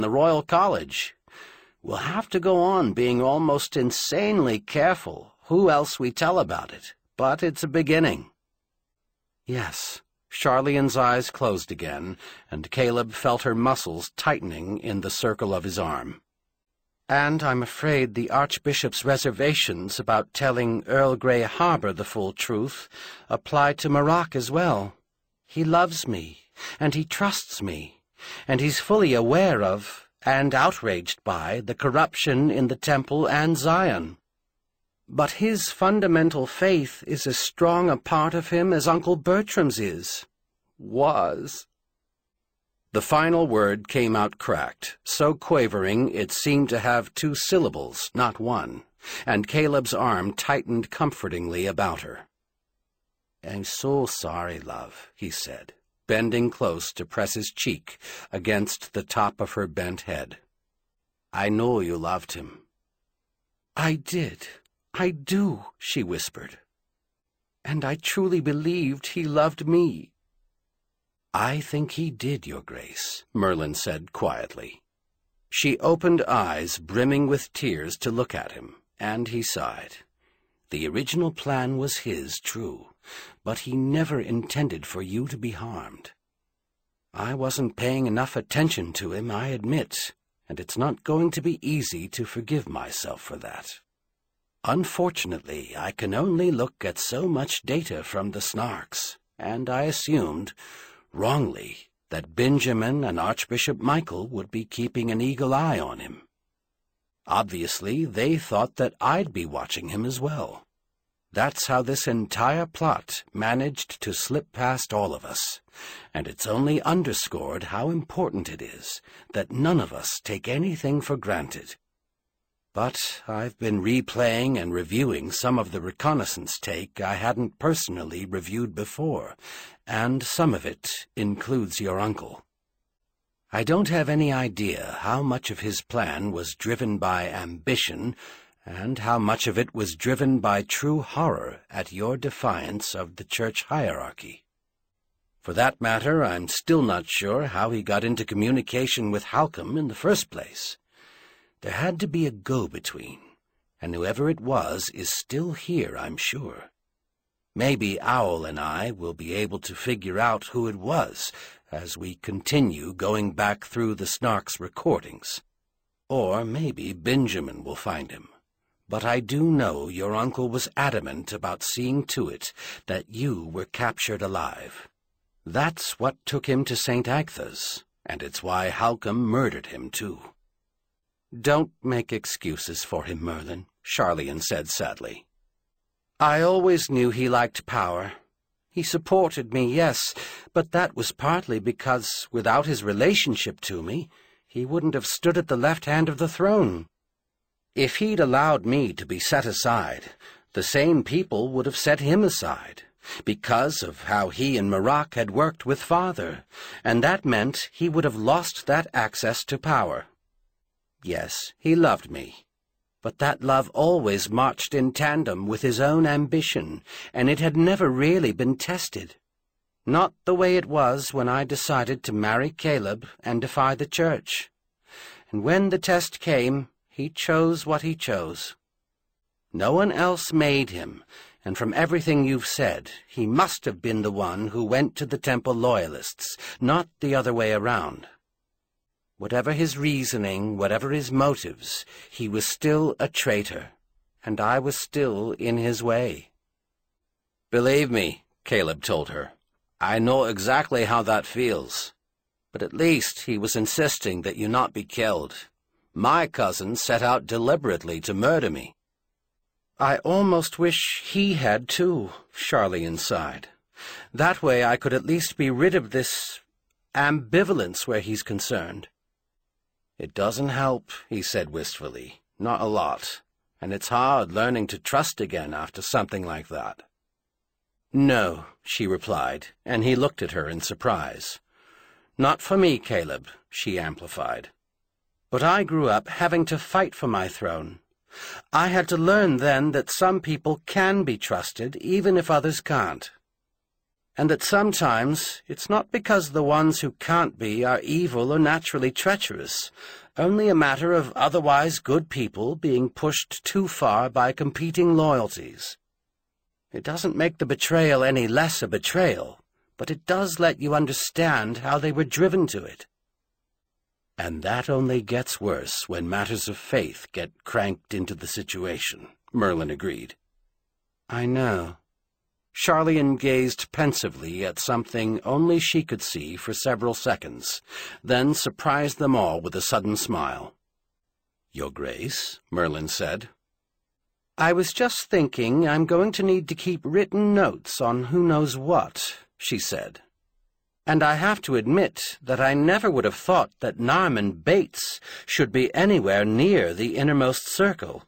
the Royal College. We'll have to go on being almost insanely careful who else we tell about it, but it's a beginning." Yes. Charleon's eyes closed again, and Caleb felt her muscles tightening in the circle of his arm. "And I'm afraid the Archbishop's reservations about telling Earl Grey Harbor the full truth apply to Maroc as well. He loves me, and he trusts me, and he's fully aware of, and outraged by, the corruption in the Temple and Zion. But his fundamental faith is as strong a part of him as Uncle Bertram's is. Was." The final word came out cracked, so quavering it seemed to have 2 syllables, not one, and Caleb's arm tightened comfortingly about her. "I'm so sorry, love," he said, bending close to press his cheek against the top of her bent head. "I know you loved him." "I did. I do," she whispered. "And I truly believed he loved me." "I think he did, Your Grace," Merlin said quietly. She opened eyes brimming with tears to look at him, and he sighed. "The original plan was his, true, but he never intended for you to be harmed. I wasn't paying enough attention to him, I admit, and it's not going to be easy to forgive myself for that. Unfortunately, I can only look at so much data from the Snarks, and I assumed, wrongly, that Benjamin and Archbishop Michael would be keeping an eagle eye on him. Obviously, they thought that I'd be watching him as well. That's how this entire plot managed to slip past all of us, and it's only underscored how important it is that none of us take anything for granted. But I've been replaying and reviewing some of the reconnaissance take I hadn't personally reviewed before, and some of it includes your uncle. I don't have any idea how much of his plan was driven by ambition and how much of it was driven by true horror at your defiance of the church hierarchy. For that matter, I'm still not sure how he got into communication with Halcom in the first place. There had to be a go-between, and whoever it was is still here, I'm sure. Maybe Owl and I will be able to figure out who it was as we continue going back through the Snark's recordings. Or maybe Benjamin will find him. But I do know your uncle was adamant about seeing to it that you were captured alive. That's what took him to St. Agatha's, and it's why Halcom murdered him, too." "Don't make excuses for him, Merlin," Charleon said sadly. "I always knew he liked power. He supported me, yes, but that was partly because, without his relationship to me, he wouldn't have stood at the left hand of the throne. If he'd allowed me to be set aside, the same people would have set him aside, because of how he and Maroc had worked with Father, and that meant he would have lost that access to power. Yes, he loved me, but that love always marched in tandem with his own ambition, and it had never really been tested. Not the way it was when I decided to marry Caleb and defy the church. And when the test came, he chose what he chose. No one else made him, and from everything you've said, he must have been the one who went to the Temple Loyalists, not the other way around. Whatever his reasoning, whatever his motives, he was still a traitor, and I was still in his way." "Believe me," Caleb told her, "I know exactly how that feels. But at least he was insisting that you not be killed. My cousin set out deliberately to murder me." "I almost wish he had, too," Charleon sighed. "That way I could at least be rid of this ambivalence where he's concerned." "It doesn't help," he said wistfully. "Not a lot. And it's hard learning to trust again after something like that." "No," she replied, and he looked at her in surprise. "Not for me, Caleb," she amplified. "But I grew up having to fight for my throne. I had to learn then that some people can be trusted, even if others can't." and that sometimes it's not because the ones who can't be are evil or naturally treacherous, only a matter of otherwise good people being pushed too far by competing loyalties. It doesn't make the betrayal any less a betrayal, but it does let you understand how they were driven to it. And that only gets worse when matters of faith get cranked into the situation, Merlin agreed. I know. Charlian gazed pensively at something only she could see for several seconds, then surprised them all with a sudden smile. Your Grace, Merlin said. I was just thinking I'm going to need to keep written notes on who knows what, she said. And I have to admit that I never would have thought that Narman Bates should be anywhere near the innermost circle.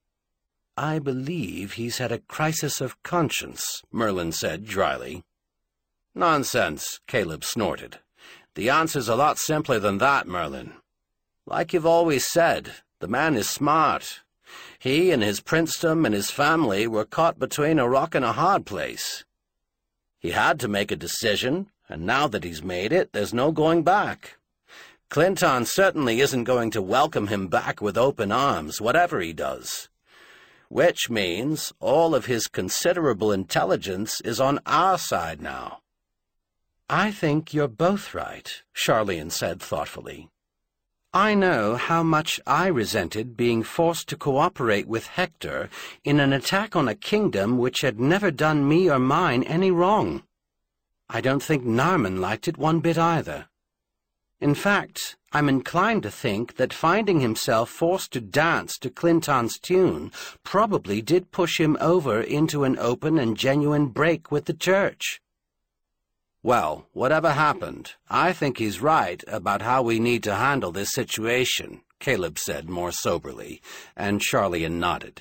I believe he's had a crisis of conscience, Merlin said dryly. Nonsense, Caleb snorted. The answer's a lot simpler than that, Merlin. Like you've always said, the man is smart. He and his princedom and his family were caught between a rock and a hard place. He had to make a decision, and now that he's made it, there's no going back. Clinton certainly isn't going to welcome him back with open arms, whatever he does. Which means all of his considerable intelligence is on our side now. I think you're both right, Charlian said thoughtfully. I know how much I resented being forced to cooperate with Hector in an attack on a kingdom which had never done me or mine any wrong. I don't think Narman liked it one bit either. In fact, I'm inclined to think that finding himself forced to dance to Clinton's tune probably did push him over into an open and genuine break with the church. Well, whatever happened, I think he's right about how we need to handle this situation, Caleb said more soberly, and Charlian nodded.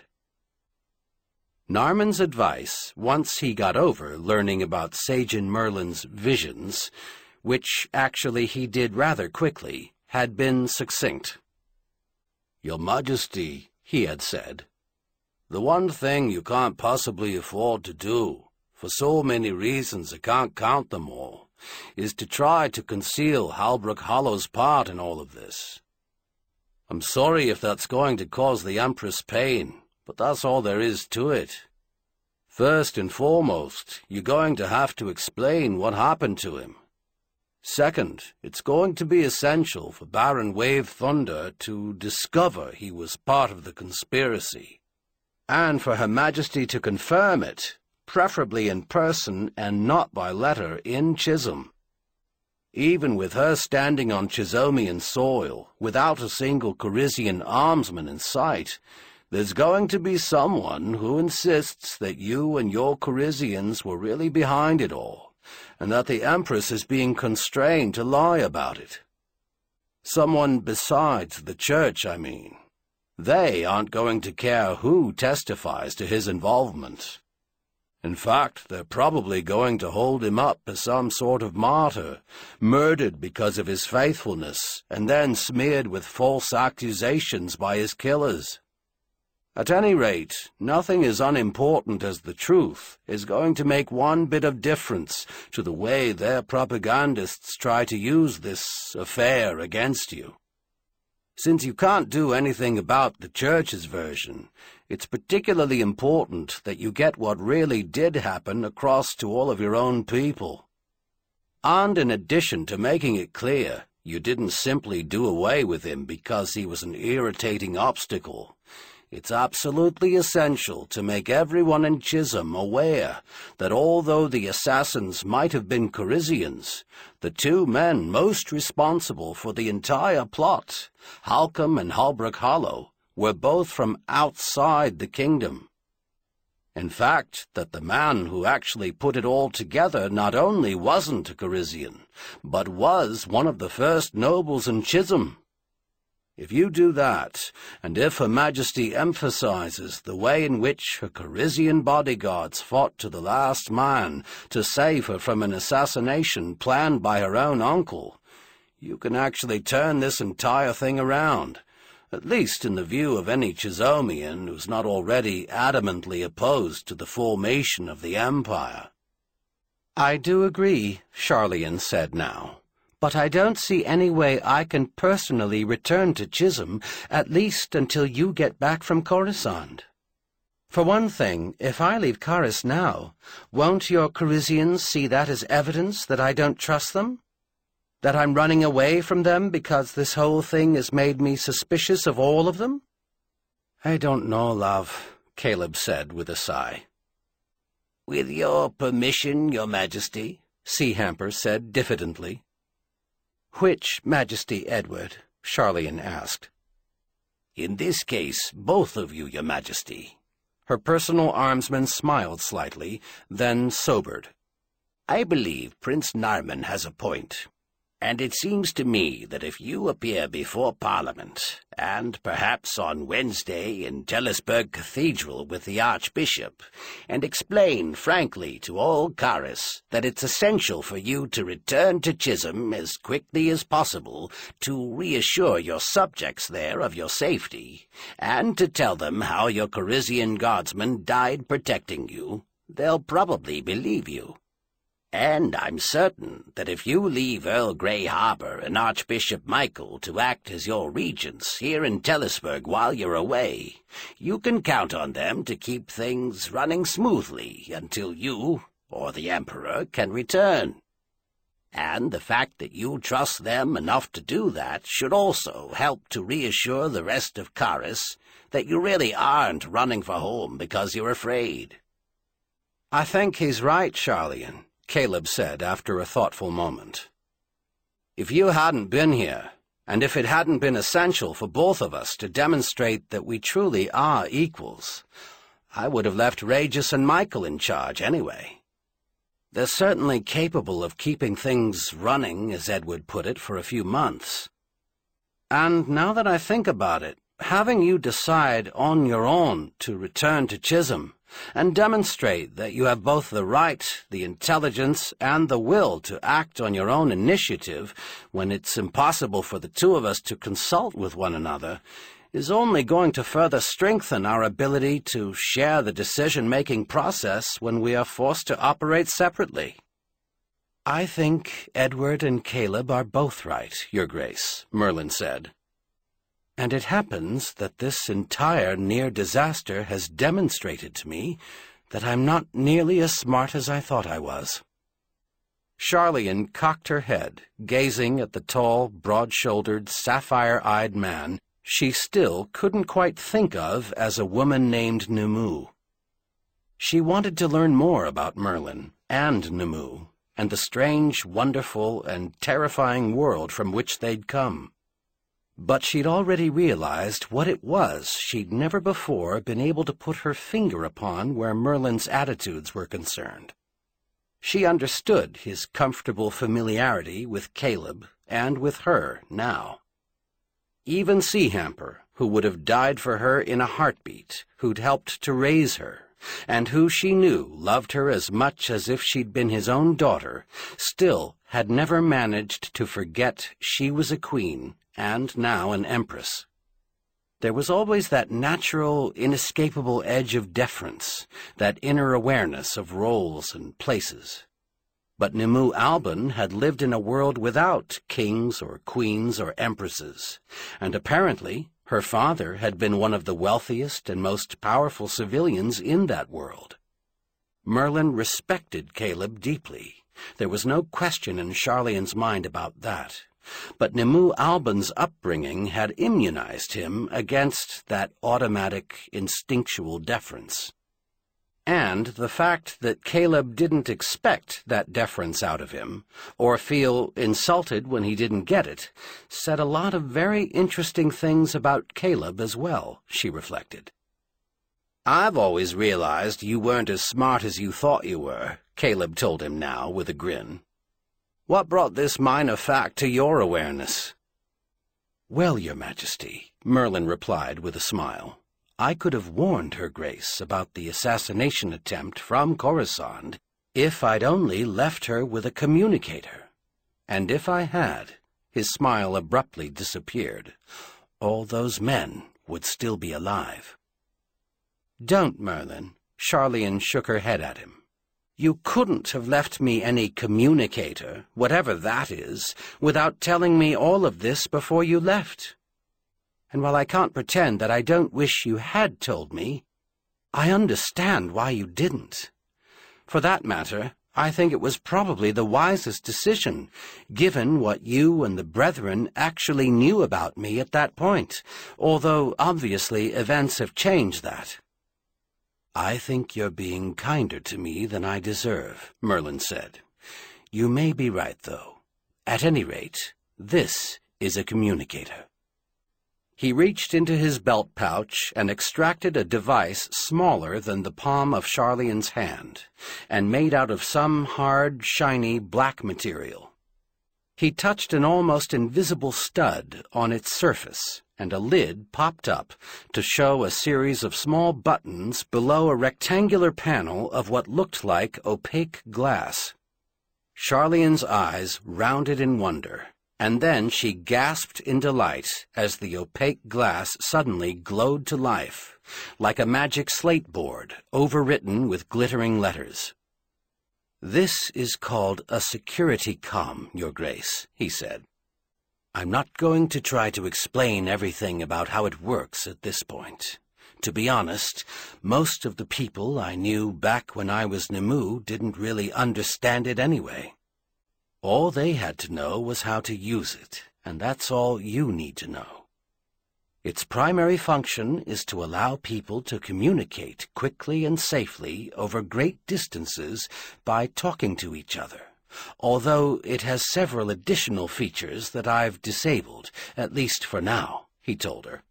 Narman's advice, once he got over learning about Sajan Merlin's visions, which actually he did rather quickly, had been succinct. Your Majesty, he had said, the one thing you can't possibly afford to do, for so many reasons I can't count them all, is to try to conceal Halbrook Hollow's part in all of this. I'm sorry if that's going to cause the Empress pain, but that's all there is to it. First and foremost, you're going to have to explain what happened to him. Second, it's going to be essential for Baron Wave Thunder to discover he was part of the conspiracy, and for Her Majesty to confirm it, preferably in person and not by letter in Chisholm. Even with her standing on Chisomian soil, without a single Corisian armsman in sight, there's going to be someone who insists that you and your Corisians were really behind it all, and that the Empress is being constrained to lie about it. Someone besides the Church, I mean. They aren't going to care who testifies to his involvement. In fact, they're probably going to hold him up as some sort of martyr, murdered because of his faithfulness, and then smeared with false accusations by his killers. At any rate, nothing as unimportant as the truth is going to make one bit of difference to the way their propagandists try to use this affair against you. Since you can't do anything about the Church's version, it's particularly important that you get what really did happen across to all of your own people. And in addition to making it clear, you didn't simply do away with him because he was an irritating obstacle. It's absolutely essential to make everyone in Chisholm aware that although the assassins might have been Corisians, the two men most responsible for the entire plot, Halcombe and Halbrook Hollow, were both from outside the kingdom. In fact, that the man who actually put it all together not only wasn't a Corisian, but was one of the first nobles in Chisholm. If you do that, and if Her Majesty emphasizes the way in which her Corisian bodyguards fought to the last man to save her from an assassination planned by her own uncle, you can actually turn this entire thing around, at least in the view of any Chisomian who's not already adamantly opposed to the formation of the Empire. I do agree, Sharlayan said now. But I don't see any way I can personally return to Chisholm, at least until you get back from Coruscant. For one thing, if I leave Caris now, won't your Corisians see that as evidence that I don't trust them? That I'm running away from them because this whole thing has made me suspicious of all of them? I don't know, love, Caleb said with a sigh. With your permission, Your Majesty, Sea Hamper said diffidently. Which Majesty, Edward? Sharlayan asked. In this case, both of you, Your Majesty. Her personal armsman smiled slightly, then sobered. I believe Prince Narman has a point, and it seems to me that if you appear before Parliament, and perhaps on Wednesday in Telesburg Cathedral with the Archbishop, and explain frankly to all Caris that it's essential for you to return to Chisholm as quickly as possible to reassure your subjects there of your safety, and to tell them how your Corisian guardsmen died protecting you, they'll probably believe you. And I'm certain that if you leave Earl Grey Harbor and Archbishop Michael to act as your regents here in Telesburg while you're away, you can count on them to keep things running smoothly until you, or the Emperor, can return. And the fact that you trust them enough to do that should also help to reassure the rest of Caris that you really aren't running for home because you're afraid. I think he's right, Sharlayan, Caleb said after a thoughtful moment. If you hadn't been here, and if it hadn't been essential for both of us to demonstrate that we truly are equals, I would have left Regis and Michael in charge anyway. They're certainly capable of keeping things running, as Edward put it, for a few months. And now that I think about it, having you decide on your own to return to Chisholm, and demonstrate that you have both the right, the intelligence, and the will to act on your own initiative when it's impossible for the two of us to consult with one another, is only going to further strengthen our ability to share the decision-making process when we are forced to operate separately. I think Edward and Caleb are both right, Your Grace, Merlin said. And it happens that this entire near-disaster has demonstrated to me that I'm not nearly as smart as I thought I was. Sharlayan cocked her head, gazing at the tall, broad-shouldered, sapphire-eyed man she still couldn't quite think of as a woman named Nimue. She wanted to learn more about Merlin and Nimue, and the strange, wonderful, and terrifying world from which they'd come. But she'd already realized what it was she'd never before been able to put her finger upon where Merlin's attitudes were concerned. She understood his comfortable familiarity with Caleb and with her now. Even Sea Hamper, who would have died for her in a heartbeat, who'd helped to raise her, and who she knew loved her as much as if she'd been his own daughter, still had never managed to forget she was a queen and now an empress. There was always that natural, inescapable edge of deference, that inner awareness of roles and places. But Nimue Alban had lived in a world without kings or queens or empresses, and apparently her father had been one of the wealthiest and most powerful civilians in that world. Merlin respected Caleb deeply. There was no question in Sharlayan's mind about that. But Nimue Alban's upbringing had immunized him against that automatic, instinctual deference. And the fact that Caleb didn't expect that deference out of him, or feel insulted when he didn't get it, said a lot of very interesting things about Caleb as well, she reflected. "I've always realized you weren't as smart as you thought you were," Caleb told him now with a grin. "What brought this minor fact to your awareness?" "Well, Your Majesty," Merlin replied with a smile, "I could have warned Her Grace about the assassination attempt from Coruscant if I'd only left her with a communicator. And if I had," his smile abruptly disappeared, "all those men would still be alive." "Don't, Merlin." Sharlayan shook her head at him. You couldn't have left me any communicator, whatever that is, without telling me all of this before you left. And while I can't pretend that I don't wish you had told me, I understand why you didn't. For that matter, I think it was probably the wisest decision, given what you and the brethren actually knew about me at that point, although obviously events have changed that. I think you're being kinder to me than I deserve, Merlin said. You may be right, though. At any rate, this is a communicator. He reached into his belt pouch and extracted a device smaller than the palm of Sharlayan's hand, and made out of some hard, shiny black material. He touched an almost invisible stud on its surface, and a lid popped up to show a series of small buttons below a rectangular panel of what looked like opaque glass. Sharlayan's eyes rounded in wonder, and then she gasped in delight as the opaque glass suddenly glowed to life, like a magic slate board overwritten with glittering letters. "This is called a security comm, Your Grace," he said. "I'm not going to try to explain everything about how it works at this point. To be honest, most of the people I knew back when I was Nemu didn't really understand it anyway. All they had to know was how to use it, and that's all you need to know. Its primary function is to allow people to communicate quickly and safely over great distances by talking to each other, although it has several additional features that I've disabled, at least for now," he told her.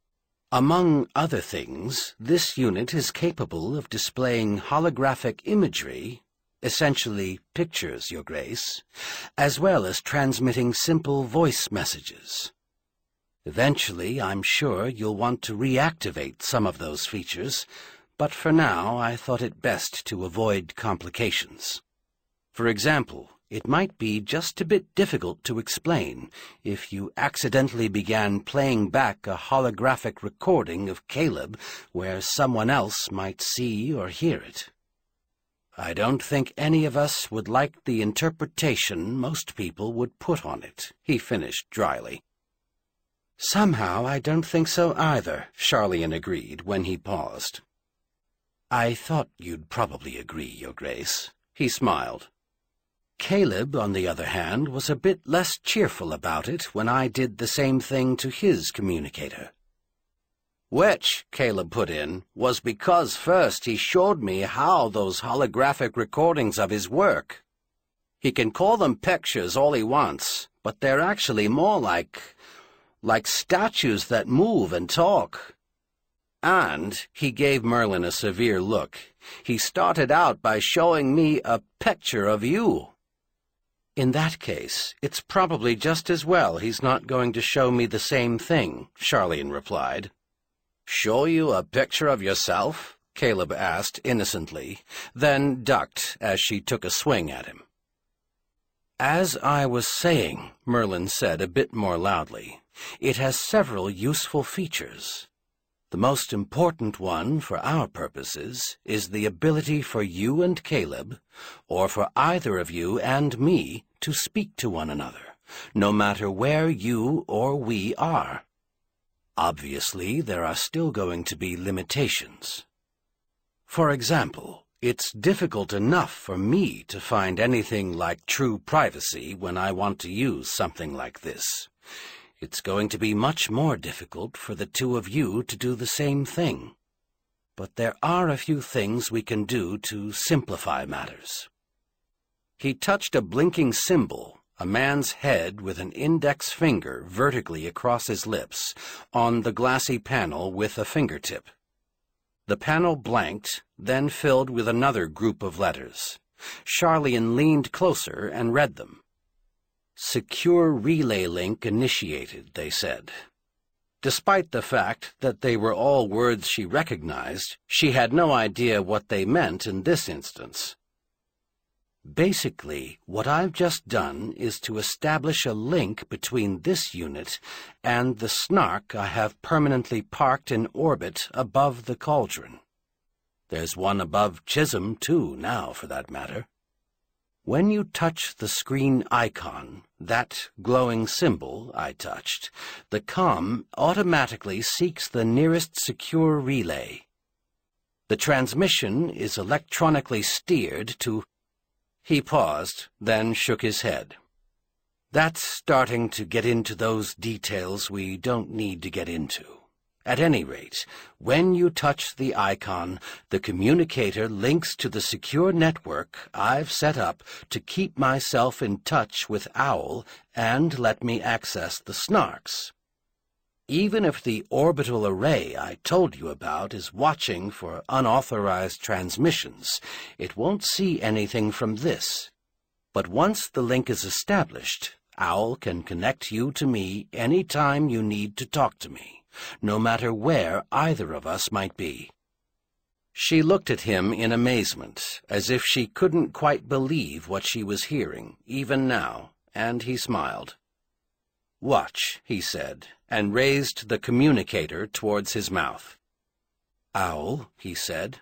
"Among other things, this unit is capable of displaying holographic imagery, essentially pictures, Your Grace, as well as transmitting simple voice messages. Eventually, I'm sure you'll want to reactivate some of those features, but for now I thought it best to avoid complications. For example, it might be just a bit difficult to explain if you accidentally began playing back a holographic recording of Caleb where someone else might see or hear it. I don't think any of us would like the interpretation most people would put on it," he finished dryly. "Somehow I don't think so either," Sharlayan agreed when he paused. "I thought you'd probably agree, Your Grace," he smiled. "Caleb, on the other hand, was a bit less cheerful about it when I did the same thing to his communicator." "Which," Caleb put in, "was because first he showed me how those holographic recordings of his work. He can call them pictures all he wants, but they're actually more like statues that move and talk. And," he gave Merlin a severe look, "he started out by showing me a picture of you." "In that case, it's probably just as well he's not going to show me the same thing," Sharlayan replied. "Show you a picture of yourself?" Caleb asked innocently, then ducked as she took a swing at him. "As I was saying," Merlin said a bit more loudly, "it has several useful features. The most important one for our purposes is the ability for you and Caleb, or for either of you and me, to speak to one another, no matter where you or we are. Obviously, there are still going to be limitations. For example, it's difficult enough for me to find anything like true privacy when I want to use something like this. It's going to be much more difficult for the two of you to do the same thing. But there are a few things we can do to simplify matters." He touched a blinking symbol, a man's head with an index finger vertically across his lips, on the glassy panel with a fingertip. The panel blanked, then filled with another group of letters. Sharlayan leaned closer and read them. "Secure relay link initiated," they said. Despite the fact that they were all words she recognized, she had no idea what they meant in this instance. "Basically, what I've just done is to establish a link between this unit and the snark I have permanently parked in orbit above the cauldron. There's one above Chisholm, too, now, for that matter. When you touch the screen icon, that glowing symbol I touched, the comm automatically seeks the nearest secure relay. The transmission is electronically steered to... He paused, then shook his head. That's starting to get into those details we don't need to get into. At any rate, when you touch the icon, the communicator links to the secure network I've set up to keep myself in touch with OWL and let me access the Snarks. Even if the orbital array I told you about is watching for unauthorized transmissions, it won't see anything from this. But once the link is established, OWL can connect you to me any time you need to talk to me, no matter where either of us might be. She looked at him in amazement, as if she couldn't quite believe what she was hearing, even now, and he smiled. "Watch," he said, and raised the communicator towards his mouth. "OWL," he said.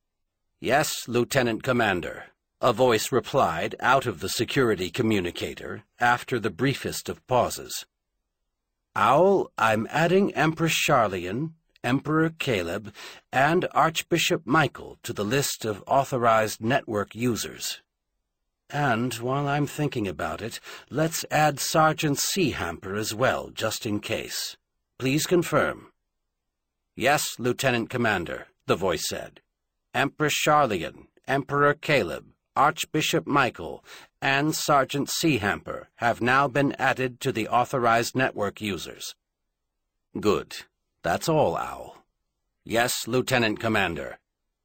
"Yes, Lieutenant Commander," a voice replied out of the security communicator after the briefest of pauses. "OWL, I'm adding Empress Sharlayan, Emperor Caleb, and Archbishop Michael to the list of authorized network users. And, while I'm thinking about it, let's add Sergeant Seahamper as well, just in case. Please confirm." "Yes, Lieutenant Commander," the voice said. "Empress Sharlayan, Emperor Caleb, Archbishop Michael, and Sergeant Seahamper have now been added to the authorized network users." "Good. That's all, OWL." "Yes, Lieutenant Commander."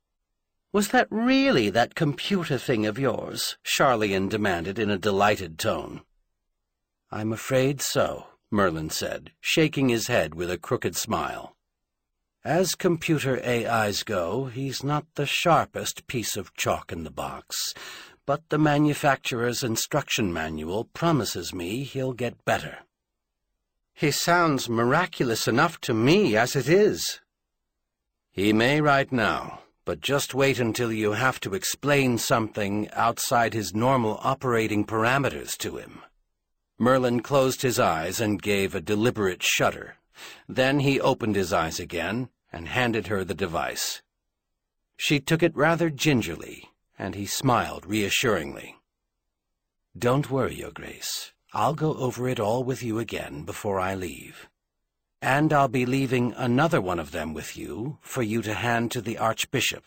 "Was that really that computer thing of yours?" Sharlayan demanded in a delighted tone. "I'm afraid so," Merlin said, shaking his head with a crooked smile. "As computer AIs go, he's not the sharpest piece of chalk in the box, but the manufacturer's instruction manual promises me he'll get better." "He sounds miraculous enough to me as it is." "He may right now, but just wait until you have to explain something outside his normal operating parameters to him." Merlin closed his eyes and gave a deliberate shudder. Then he opened his eyes again and handed her the device. She took it rather gingerly, and he smiled reassuringly. "Don't worry, Your Grace. I'll go over it all with you again before I leave. And I'll be leaving another one of them with you for you to hand to the Archbishop."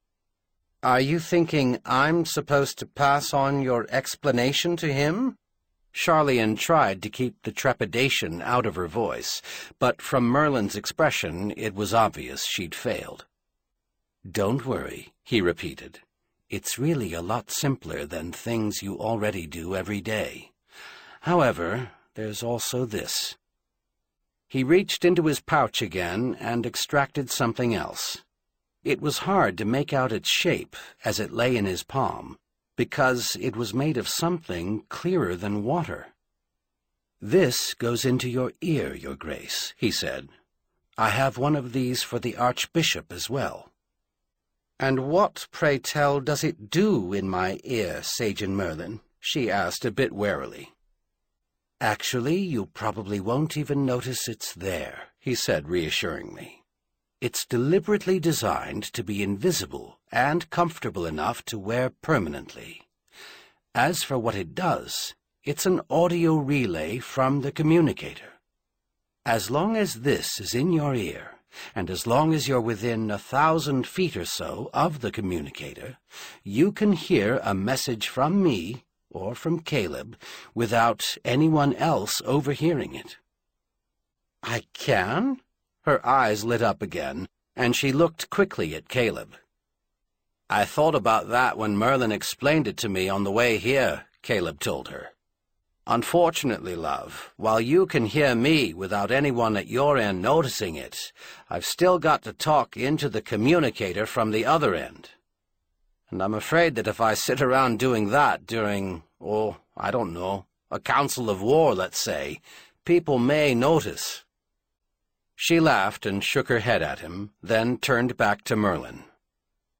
"Are you thinking I'm supposed to pass on your explanation to him?" Sharlayan tried to keep the trepidation out of her voice, but from Merlin's expression it was obvious she'd failed. "Don't worry," he repeated. "It's really a lot simpler than things you already do every day. However, there's also this." He reached into his pouch again and extracted something else. It was hard to make out its shape as it lay in his palm, because it was made of something clearer than water. "This goes into your ear, Your Grace," he said. "I have one of these for the Archbishop as well." "And what, pray tell, does it do in my ear, Sagen Merlin?" she asked a bit warily. "Actually, you probably won't even notice it's there," he said reassuringly. "It's deliberately designed to be invisible and comfortable enough to wear permanently. As for what it does, it's an audio relay from the communicator. As long as this is in your ear, and as long as you're within 1,000 feet or so of the communicator, you can hear a message from me or from Caleb without anyone else overhearing it." "I can?" Her eyes lit up again, and she looked quickly at Caleb. "I thought about that when Merlin explained it to me on the way here," Caleb told her. "Unfortunately, love, while you can hear me without anyone at your end noticing it, I've still got to talk into the communicator from the other end. And I'm afraid that if I sit around doing that during, I don't know, a council of war, let's say, people may notice." She laughed and shook her head at him, then turned back to Merlin.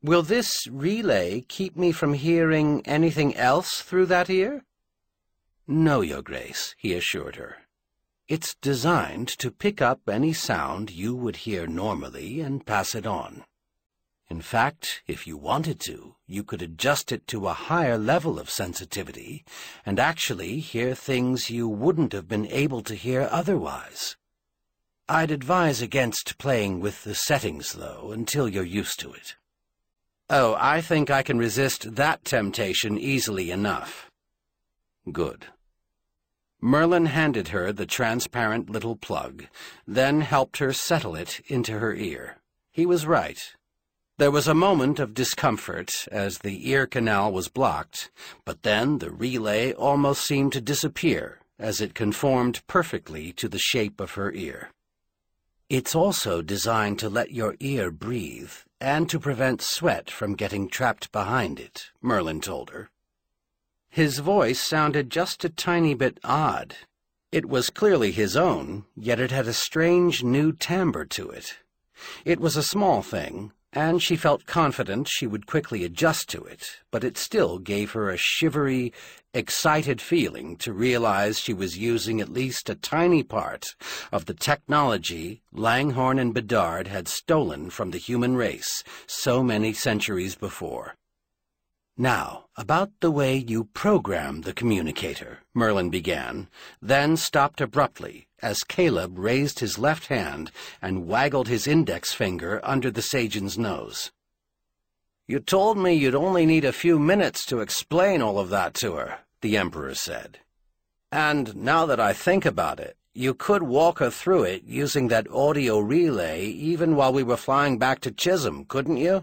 Will this relay keep me from hearing anything else through that ear? No, Your Grace, he assured her. It's designed to pick up any sound you would hear normally and pass it on. In fact, if you wanted to, you could adjust it to a higher level of sensitivity and actually hear things you wouldn't have been able to hear otherwise. I'd advise against playing with the settings, though, until you're used to it. Oh, I think I can resist that temptation easily enough. Good. Merlin handed her the transparent little plug, then helped her settle it into her ear. He was right. There was a moment of discomfort as the ear canal was blocked, but then the relay almost seemed to disappear as it conformed perfectly to the shape of her ear. It's also designed to let your ear breathe and to prevent sweat from getting trapped behind it, Merlin told her. His voice sounded just a tiny bit odd. It was clearly his own, yet it had a strange new timbre to it. It was a small thing, and she felt confident she would quickly adjust to it, but it still gave her a shivery, excited feeling to realize she was using at least a tiny part of the technology Langhorne and Bedard had stolen from the human race so many centuries before. Now, about the way you program the communicator, Merlin began, then stopped abruptly as Caleb raised his left hand and waggled his index finger under the Sagean's nose. You told me you'd only need a few minutes to explain all of that to her, the Emperor said. And now that I think about it, you could walk her through it using that audio relay even while we were flying back to Chisholm, couldn't you?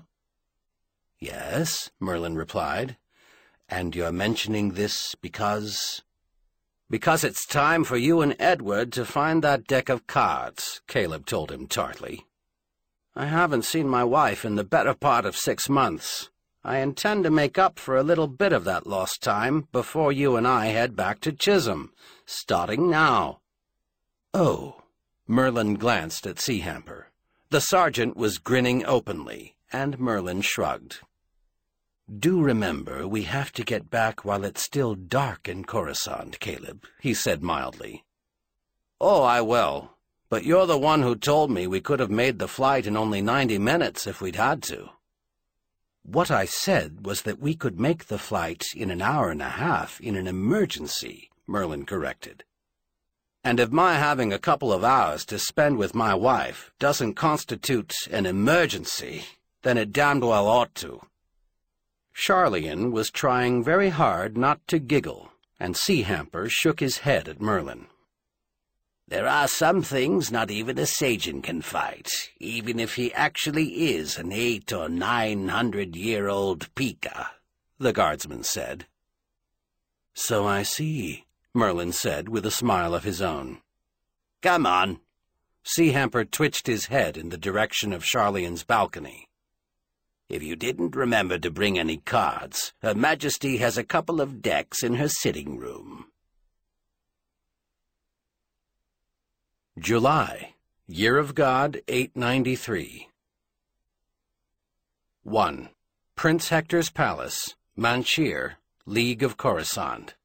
Yes, Merlin replied. And you're mentioning this because... Because it's time for you and Edward to find that deck of cards, Caleb told him tartly. I haven't seen my wife in the better part of 6 months. I intend to make up for a little bit of that lost time before you and I head back to Chisholm, starting now. Oh, Merlin glanced at Seahamper. The sergeant was grinning openly, and Merlin shrugged. Do remember we have to get back while it's still dark in Coruscant, Caleb, he said mildly. Oh, I will. But you're the one who told me we could have made the flight in only 90 minutes if we'd had to. What I said was that we could make the flight in an hour and a half in an emergency, Merlin corrected. And if my having a couple of hours to spend with my wife doesn't constitute an emergency, then it damned well ought to. Sharlayan was trying very hard not to giggle, and Seahamper shook his head at Merlin. There are some things not even a Sagean can fight, even if he actually is an 800- or 900-year-old Pika, the guardsman said. So I see, Merlin said with a smile of his own. Come on. Seahamper twitched his head in the direction of Sharlayan's balcony. If you didn't remember to bring any cards, Her Majesty has a couple of decks in her sitting room. July, Year of God 893. 1. Prince Hector's Palace, Manchir, League of Coruscant.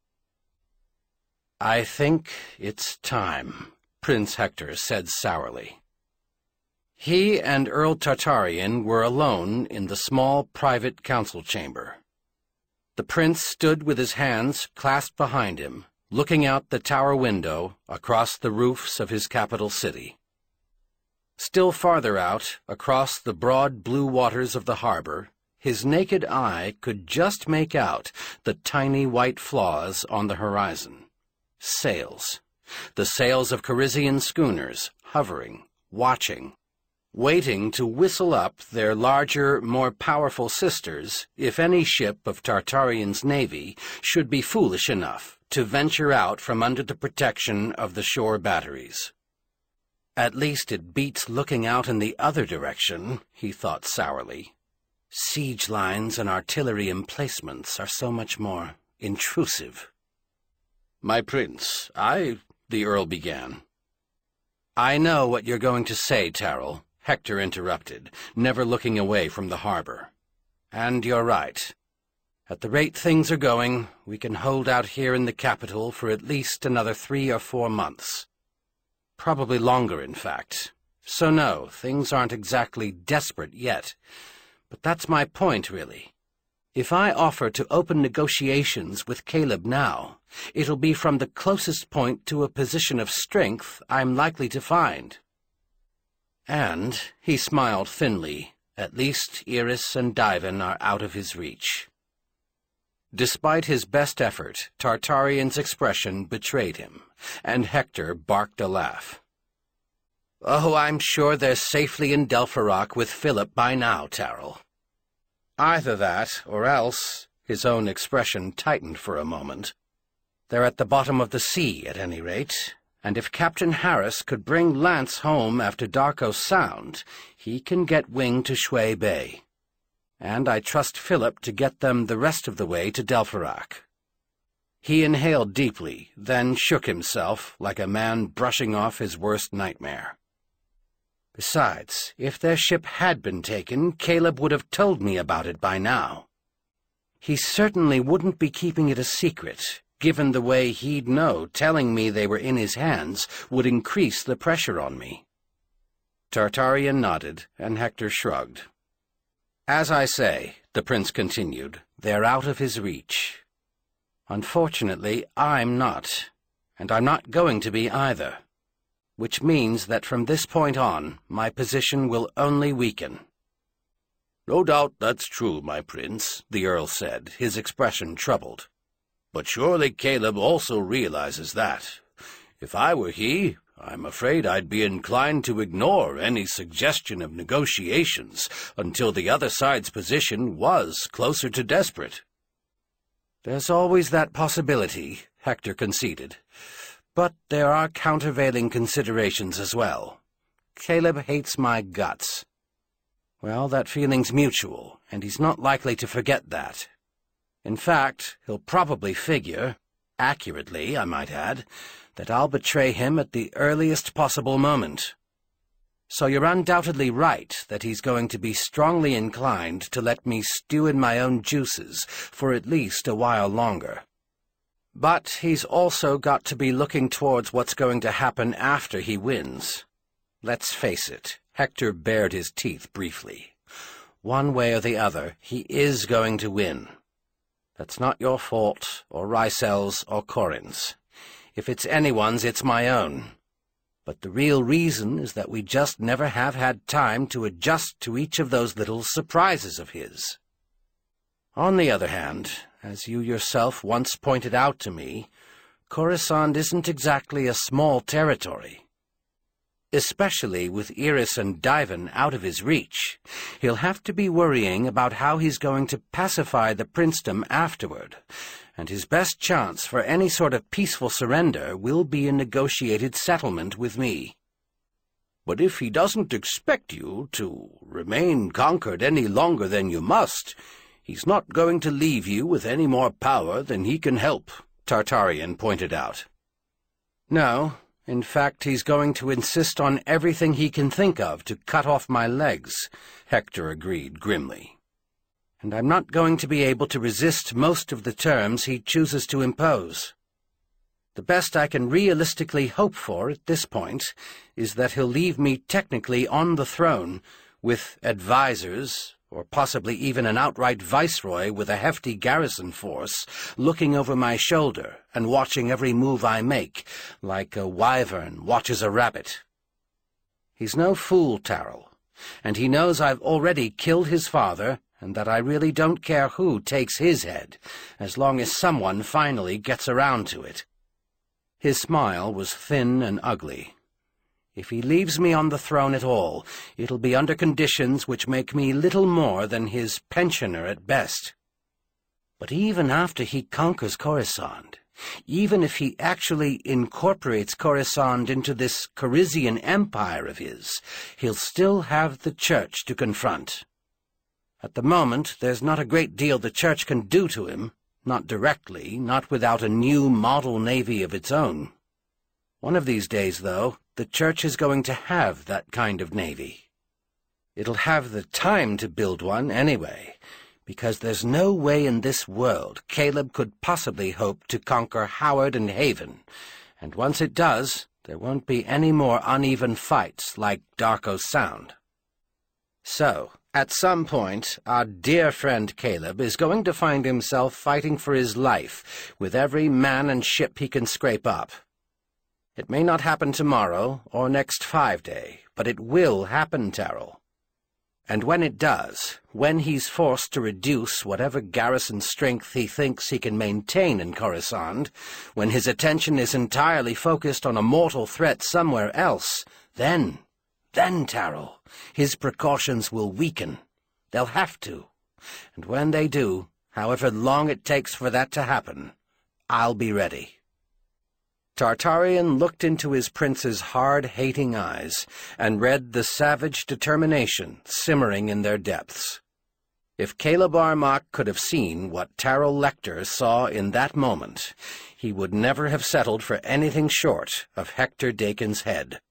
I think it's time, Prince Hector said sourly. He and Earl Tartarian were alone in the small private council chamber. The prince stood with his hands clasped behind him, looking out the tower window across the roofs of his capital city. Still farther out, across the broad blue waters of the harbor, his naked eye could just make out the tiny white flaws on the horizon. Sails. The sails of Carizian schooners, hovering, watching, waiting to whistle up their larger, more powerful sisters if any ship of Tartarian's navy should be foolish enough to venture out from under the protection of the shore batteries. At least it beats looking out in the other direction, he thought sourly. Siege lines and artillery emplacements are so much more intrusive. My prince, the Earl began. I know what you're going to say, Tyrrell, Hector interrupted, never looking away from the harbor. "And you're right. At the rate things are going, we can hold out here in the capital for at least another 3 or 4 months. Probably longer, in fact. So no, things aren't exactly desperate yet. But that's my point, really. If I offer to open negotiations with Caleb now, it'll be from the closest point to a position of strength I'm likely to find. And," he smiled thinly, "at least Iris and Divan are out of his reach." Despite his best effort, Tartarian's expression betrayed him, and Hector barked a laugh. "Oh, I'm sure they're safely in Delpharock with Philip by now, Tarrell." "Either that, or else," his own expression tightened for a moment, "they're at the bottom of the sea, at any rate, and if Captain Harris could bring Lance home after Darko Sound, he can get wing to Shui Bay. And I trust Philip to get them the rest of the way to Delpharock." He inhaled deeply, then shook himself like a man brushing off his worst nightmare. "Besides, if their ship had been taken, Caleb would have told me about it by now. He certainly wouldn't be keeping it a secret, given the way he'd know telling me they were in his hands would increase the pressure on me." Tartarian nodded, and Hector shrugged. "As I say," the prince continued, "they're out of his reach. Unfortunately, I'm not, and I'm not going to be either. Which means that from this point on, my position will only weaken." "No doubt that's true, my prince," the Earl said, his expression troubled. "But surely Caleb also realizes that. If I were he, I'm afraid I'd be inclined to ignore any suggestion of negotiations until the other side's position was closer to desperate." "There's always that possibility," Hector conceded. "But there are countervailing considerations as well. Caleb hates my guts. Well, that feeling's mutual, and he's not likely to forget that. In fact, he'll probably figure, accurately, I might add, that I'll betray him at the earliest possible moment. So you're undoubtedly right that he's going to be strongly inclined to let me stew in my own juices for at least a while longer. But he's also got to be looking towards what's going to happen after he wins. Let's face it," Hector bared his teeth briefly. "One way or the other, he is going to win. That's not your fault, or Rysel's, or Corin's. If it's anyone's, it's my own. But the real reason is that we just never have had time to adjust to each of those little surprises of his. On the other hand, as you yourself once pointed out to me, Coruscant isn't exactly a small territory. Especially with Iris and Divan out of his reach, he'll have to be worrying about how he's going to pacify the princedom afterward, and his best chance for any sort of peaceful surrender will be a negotiated settlement with me." "But if he doesn't expect you to remain conquered any longer than you must, he's not going to leave you with any more power than he can help," Tartarian pointed out. "No. In fact, he's going to insist on everything he can think of to cut off my legs," Hector agreed grimly. "And I'm not going to be able to resist most of the terms he chooses to impose. The best I can realistically hope for at this point is that he'll leave me technically on the throne, with advisors, or possibly even an outright viceroy with a hefty garrison force, looking over my shoulder and watching every move I make, like a wyvern watches a rabbit. He's no fool, Tarrell, and he knows I've already killed his father, and that I really don't care who takes his head, as long as someone finally gets around to it." His smile was thin and ugly. "If he leaves me on the throne at all, it'll be under conditions which make me little more than his pensioner at best. But even after he conquers Coruscant, even if he actually incorporates Coruscant into this Corisian empire of his, he'll still have the Church to confront. At the moment, there's not a great deal the Church can do to him, not directly, not without a new model navy of its own. One of these days, though, the Church is going to have that kind of navy, It'll have the time to build one anyway, because there's no way in this world Caleb could possibly hope to conquer Howard and Haven, and once it does, there won't be any more uneven fights like Darko Sound. So, at some point, our dear friend Caleb is going to find himself fighting for his life with every man and ship he can scrape up. It may not happen tomorrow or next 5 days, but it will happen, Terrell. And when it does, when he's forced to reduce whatever garrison strength he thinks he can maintain in Coruscant, when his attention is entirely focused on a mortal threat somewhere else, then, Terrell, his precautions will weaken. They'll have to. And when they do, however long it takes for that to happen, I'll be ready. Tartarian looked into his prince's hard-hating eyes and read the savage determination simmering in their depths. If Caleb Armok could have seen what Terrell Lecter saw in that moment, he would never have settled for anything short of Hector Dakin's head.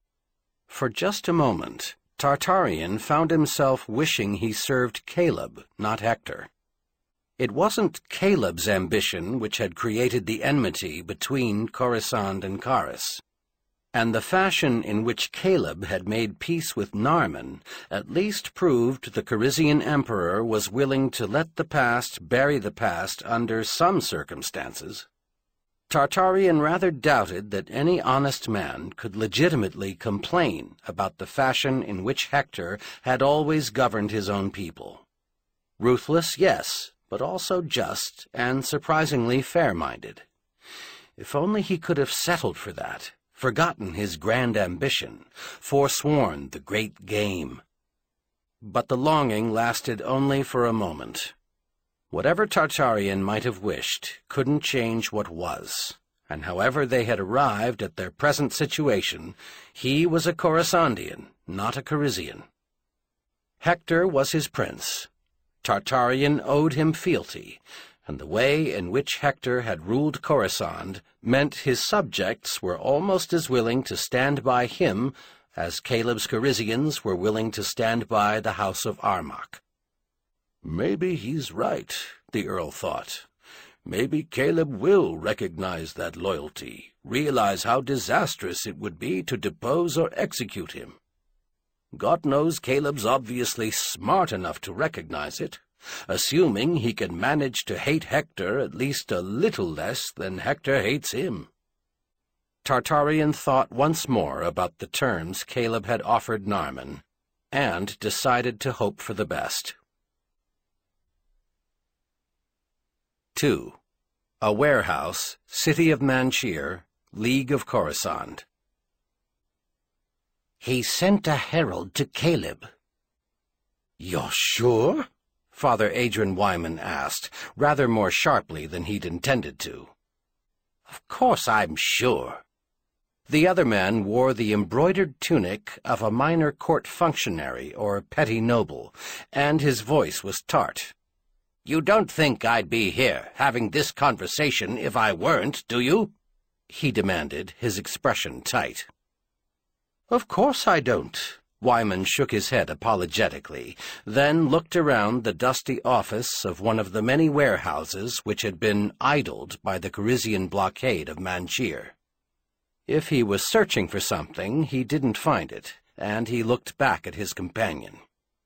For just a moment, Tartarian found himself wishing he served Caleb, not Hector. It wasn't Caleb's ambition which had created the enmity between Coruscant and Karis, and the fashion in which Caleb had made peace with Narman at least proved the Carizian Emperor was willing to let the past bury the past under some circumstances. Tartarian rather doubted that any honest man could legitimately complain about the fashion in which Hector had always governed his own people. Ruthless, yes, but also just and surprisingly fair-minded. If only he could have settled for that, forgotten his grand ambition, forsworn the great game. But the longing lasted only for a moment. Whatever Tartarian might have wished couldn't change what was, and however they had arrived at their present situation, he was a Coruscantian, not a Carizian. Hector was his prince. Tartarian owed him fealty, and the way in which Hector had ruled Coruscant meant his subjects were almost as willing to stand by him as Caleb's Carizians were willing to stand by the House of Armok. Maybe he's right, the Earl thought. Maybe Caleb will recognize that loyalty, realize how disastrous it would be to depose or execute him. God knows Caleb's obviously smart enough to recognize it, assuming he can manage to hate Hector at least a little less than Hector hates him. Tartarian thought once more about the terms Caleb had offered Narman, and decided to hope for the best. 2. A Warehouse, City of Manchir, League of Coruscant. He sent a herald to Caleb. "You're sure?" Father Adrian Wyman asked, rather more sharply than he'd intended to. "Of course I'm sure." The other man wore the embroidered tunic of a minor court functionary or petty noble, and his voice was tart. "You don't think I'd be here having this conversation if I weren't, do you?" he demanded, his expression tight. "Of course I don't." Wyman shook his head apologetically, then looked around the dusty office of one of the many warehouses which had been idled by the Carizian blockade of Manchir. If he was searching for something, he didn't find it, and he looked back at his companion.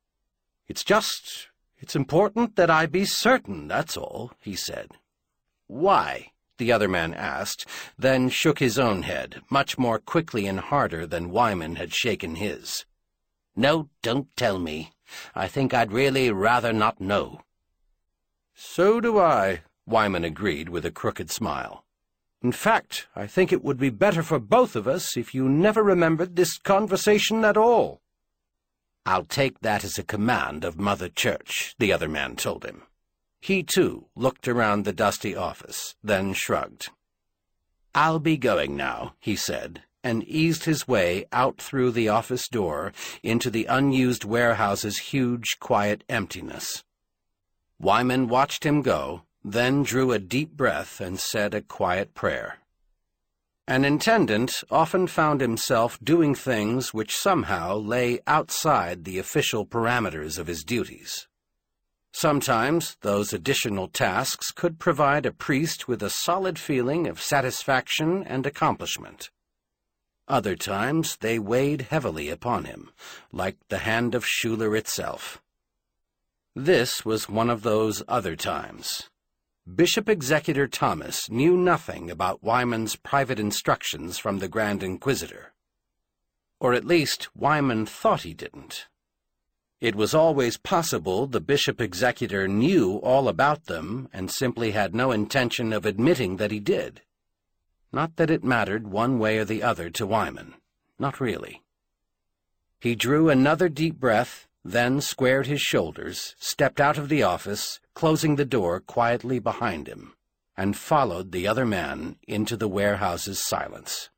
It's important that I be certain, that's all," he said. "Why?" the other man asked, then shook his own head, much more quickly and harder than Wyman had shaken his. "No, don't tell me. I think I'd really rather not know." "So do I," Wyman agreed with a crooked smile. "In fact, I think it would be better for both of us if you never remembered this conversation at all." "I'll take that as a command of Mother Church," the other man told him. He, too, looked around the dusty office, then shrugged. "I'll be going now," he said, and eased his way out through the office door into the unused warehouse's huge, quiet emptiness. Wyman watched him go, then drew a deep breath and said a quiet prayer. An intendant often found himself doing things which somehow lay outside the official parameters of his duties. Sometimes those additional tasks could provide a priest with a solid feeling of satisfaction and accomplishment. Other times they weighed heavily upon him, like the hand of Schuyler itself. This was one of those other times. Bishop Executor Thomas knew nothing about Wyman's private instructions from the Grand Inquisitor. Or at least Wyman thought he didn't. It was always possible the Bishop Executor knew all about them and simply had no intention of admitting that he did. Not that it mattered one way or the other to Wyman. Not really. He drew another deep breath, then squared his shoulders, stepped out of the office, closing the door quietly behind him, and followed the other man into the warehouse's silence.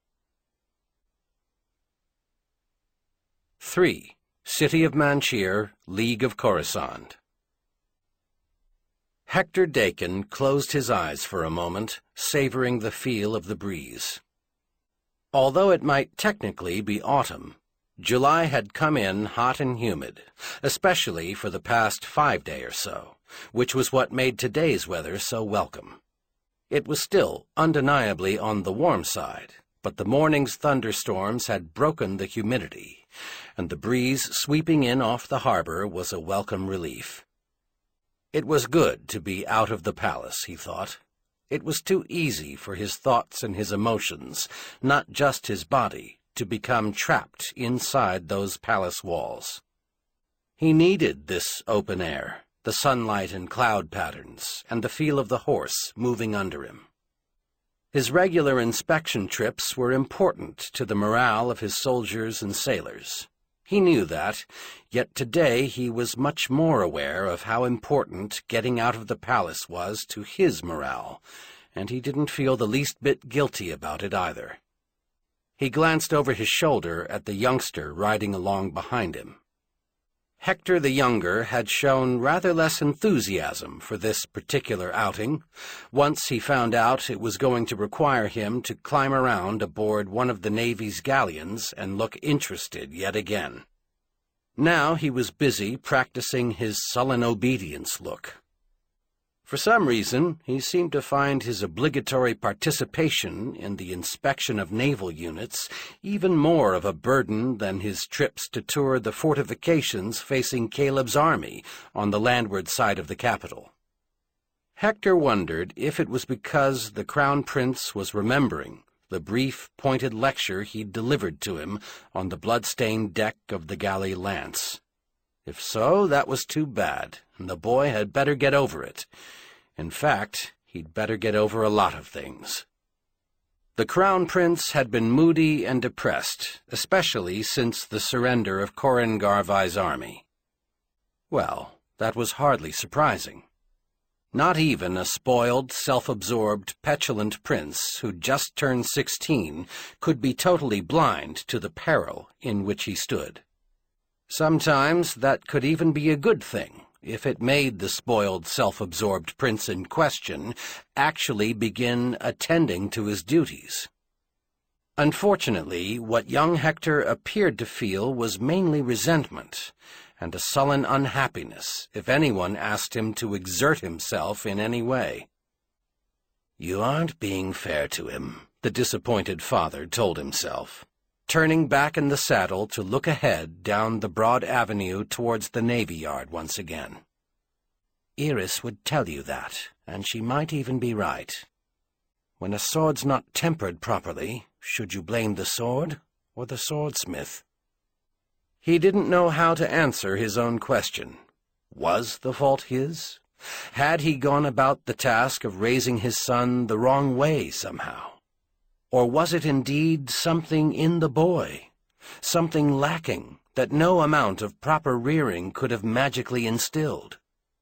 3. City of Manchir, League of Khorassand. Hector Dakin closed his eyes for a moment, savoring the feel of the breeze. Although it might technically be autumn, July had come in hot and humid, especially for the past 5 days or so, which was what made today's weather so welcome. It was still undeniably on the warm side, but the morning's thunderstorms had broken the humidity, and the breeze sweeping in off the harbor was a welcome relief. It was good to be out of the palace, he thought. It was too easy for his thoughts and his emotions, not just his body, to become trapped inside those palace walls. He needed this open air, the sunlight and cloud patterns, and the feel of the horse moving under him. His regular inspection trips were important to the morale of his soldiers and sailors. He knew that, yet today he was much more aware of how important getting out of the palace was to his morale, and he didn't feel the least bit guilty about it either. He glanced over his shoulder at the youngster riding along behind him. Hector the Younger had shown rather less enthusiasm for this particular outing, once he found out it was going to require him to climb around aboard one of the Navy's galleons and look interested yet again. Now he was busy practicing his sullen obedience look. For some reason, he seemed to find his obligatory participation in the inspection of naval units even more of a burden than his trips to tour the fortifications facing Caleb's army on the landward side of the capital. Hector wondered if it was because the Crown Prince was remembering the brief, pointed lecture he'd delivered to him on the blood-stained deck of the galley Lance. If so, that was too bad, and the boy had better get over it. In fact, he'd better get over a lot of things. The Crown Prince had been moody and depressed, especially since the surrender of Corin Garvai's army. Well, that was hardly surprising. Not even a spoiled, self-absorbed, petulant prince who'd just turned 16 could be totally blind to the peril in which he stood. Sometimes that could even be a good thing, if it made the spoiled, self-absorbed prince in question actually begin attending to his duties. Unfortunately, what young Hector appeared to feel was mainly resentment, and a sullen unhappiness if anyone asked him to exert himself in any way. "You aren't being fair to him," the disappointed father told himself, turning back in the saddle to look ahead down the broad avenue towards the Navy Yard once again. "Iris would tell you that, and she might even be right. When a sword's not tempered properly, should you blame the sword or the swordsmith?" He didn't know how to answer his own question. Was the fault his? Had he gone about the task of raising his son the wrong way somehow? Or was it indeed something in the boy, something lacking that no amount of proper rearing could have magically instilled?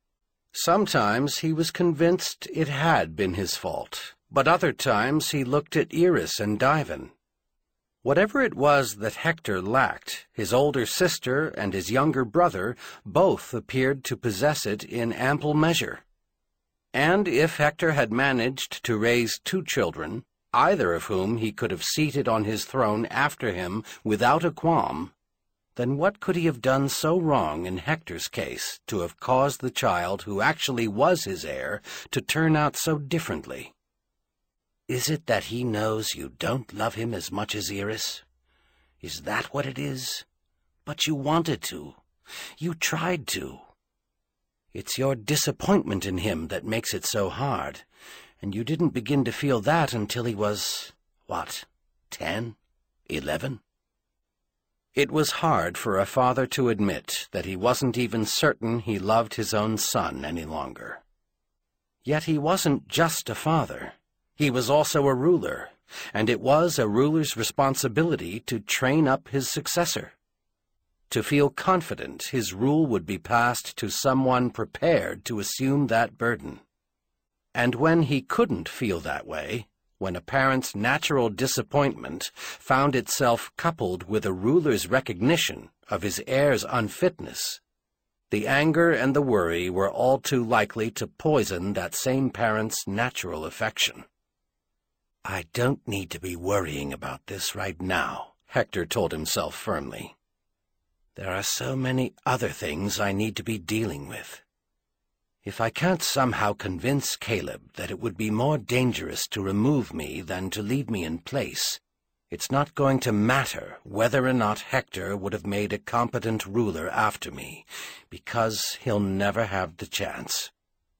Sometimes he was convinced it had been his fault, but other times he looked at Iris and Divan. Whatever it was that Hector lacked, his older sister and his younger brother both appeared to possess it in ample measure. And if Hector had managed to raise 2 children, either of whom he could have seated on his throne after him without a qualm, then what could he have done so wrong in Hector's case to have caused the child who actually was his heir to turn out so differently? Is it that he knows you don't love him as much as Eris? Is that what it is? But you wanted to. You tried to. It's your disappointment in him that makes it so hard, and you didn't begin to feel that until he was, what, 10, 11? It was hard for a father to admit that he wasn't even certain he loved his own son any longer. Yet he wasn't just a father. He was also a ruler, and it was a ruler's responsibility to train up his successor, to feel confident his rule would be passed to someone prepared to assume that burden. And when he couldn't feel that way, when a parent's natural disappointment found itself coupled with a ruler's recognition of his heir's unfitness, the anger and the worry were all too likely to poison that same parent's natural affection. "I don't need to be worrying about this right now," Hector told himself firmly. "There are so many other things I need to be dealing with. If I can't somehow convince Caleb that it would be more dangerous to remove me than to leave me in place, it's not going to matter whether or not Hector would have made a competent ruler after me, because he'll never have the chance."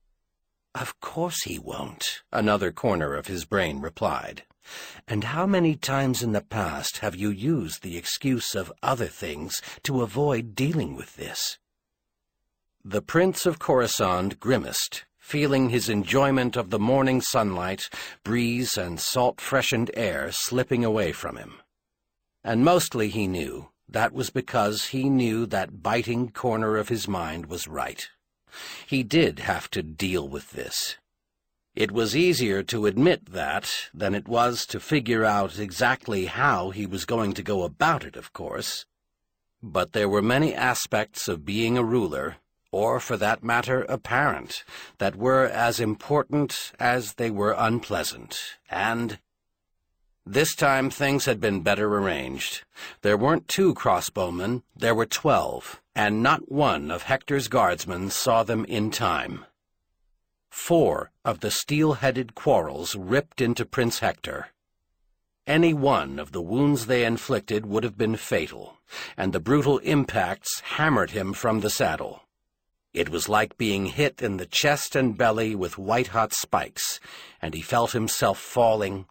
"Of course he won't," another corner of his brain replied. "And how many times in the past have you used the excuse of other things to avoid dealing with this?" The Prince of Coruscant grimaced, feeling his enjoyment of the morning sunlight, breeze, and salt-freshened air slipping away from him. And mostly he knew that was because he knew that biting corner of his mind was right. He did have to deal with this. It was easier to admit that than it was to figure out exactly how he was going to go about it, of course. But there were many aspects of being a ruler, or for that matter a parent, that were as important as they were unpleasant, and this time things had been better arranged. There weren't 2 crossbowmen, there were 12, and not one of Hector's guardsmen saw them in time. 4 of the steel-headed quarrels ripped into Prince Hector. Any one of the wounds they inflicted would have been fatal, and the brutal impacts hammered him from the saddle. It was like being hit in the chest and belly with white-hot spikes, and he felt himself falling.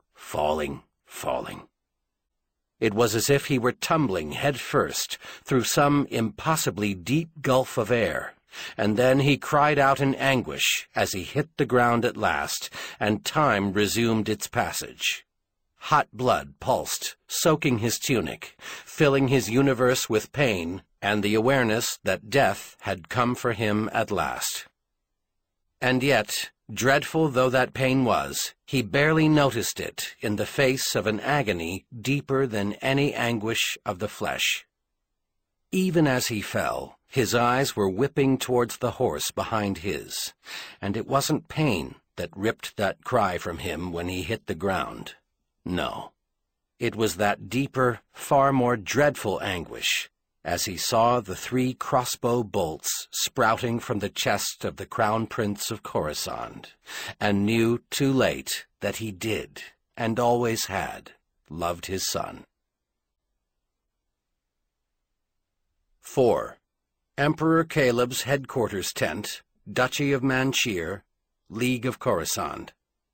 It was as if he were tumbling head-first through some impossibly deep gulf of air, and then he cried out in anguish as he hit the ground at last, and time resumed its passage. Hot blood pulsed, soaking his tunic, filling his universe with pain and the awareness that death had come for him at last. And yet, dreadful though that pain was, he barely noticed it in the face of an agony deeper than any anguish of the flesh. Even as he fell, his eyes were whipping towards the horse behind his, and it wasn't pain that ripped that cry from him when he hit the ground. No, it was that deeper, far more dreadful anguish, as he saw the 3 crossbow bolts sprouting from the chest of the Crown Prince of Coruscant, and knew too late that he did, and always had, loved his son. 4. Emperor Caleb's headquarters tent, Duchy of Manchir, League of Coruscant.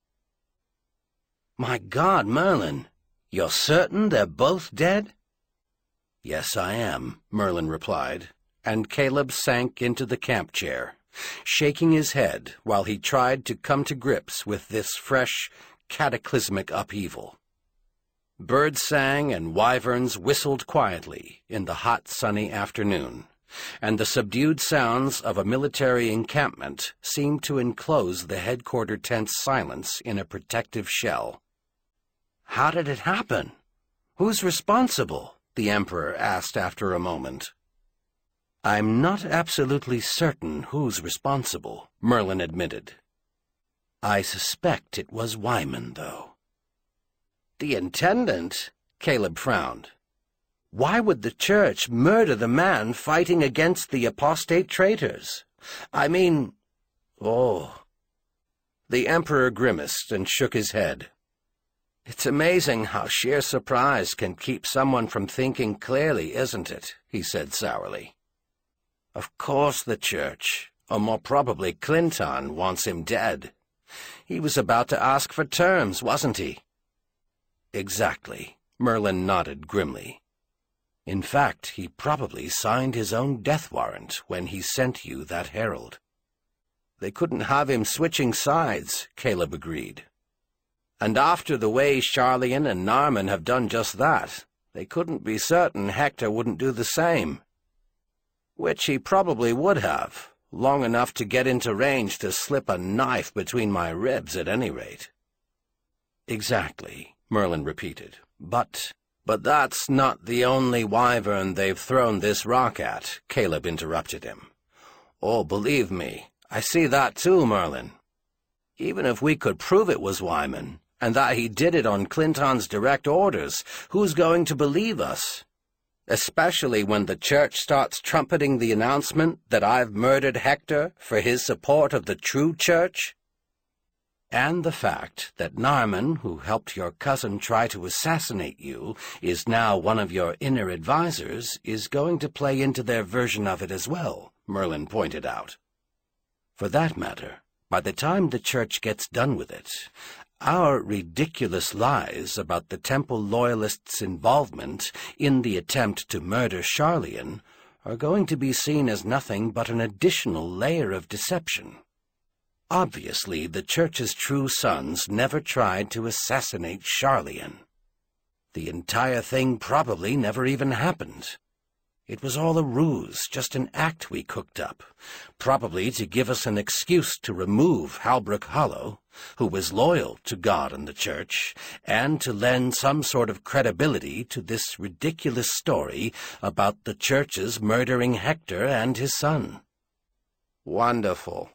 "My God, Merlin, you're certain they're both dead?" "Yes, I am," Merlin replied, and Caleb sank into the camp chair, shaking his head while he tried to come to grips with this fresh, cataclysmic upheaval. Birds sang and wyverns whistled quietly in the hot, sunny afternoon, and the subdued sounds of a military encampment seemed to enclose the headquarter tent's silence in a protective shell. "How did it happen? Who's responsible?" the Emperor asked after a moment. "I'm not absolutely certain who's responsible," Merlin admitted. "I suspect it was Wyman, though." The intendant? Caleb frowned. Why would the church murder the man fighting against the apostate traitors? I mean, oh. The Emperor grimaced and shook his head. It's amazing how sheer surprise can keep someone from thinking clearly, isn't it? He said sourly. Of course the church, or more probably Clinton, wants him dead. He was about to ask for terms, wasn't he? Exactly, Merlin nodded grimly. In fact, he probably signed his own death warrant when he sent you that herald. They couldn't have him switching sides, Caleb agreed. And after the way Sharlayan and Narman have done just that, they couldn't be certain Hector wouldn't do the same. Which he probably would have, long enough to get into range to slip a knife between my ribs at any rate. Exactly, Merlin repeated. But that's not the only wyvern they've thrown this rock at, Caleb interrupted him. Oh, believe me, I see that too, Merlin. Even if we could prove it was Wyman, and that he did it on Clinton's direct orders, who's going to believe us? Especially when the church starts trumpeting the announcement that I've murdered Hector for his support of the true church? And the fact that Narman, who helped your cousin try to assassinate you, is now one of your inner advisors, is going to play into their version of it as well, Merlin pointed out. For that matter, by the time the church gets done with it, our ridiculous lies about the Temple Loyalists' involvement in the attempt to murder Sharlayan are going to be seen as nothing but an additional layer of deception. Obviously, the church's true sons never tried to assassinate Sharlayan. The entire thing probably never even happened. It was all a ruse, just an act we cooked up, probably to give us an excuse to remove Halbrook Hollow, who was loyal to God and the church, and to lend some sort of credibility to this ridiculous story about the church's murdering Hector and his son. Wonderful.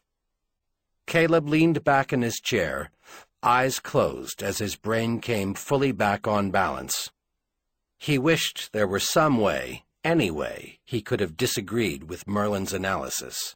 Caleb leaned back in his chair, eyes closed as his brain came fully back on balance. He wished there were some way, any way, he could have disagreed with Merlin's analysis.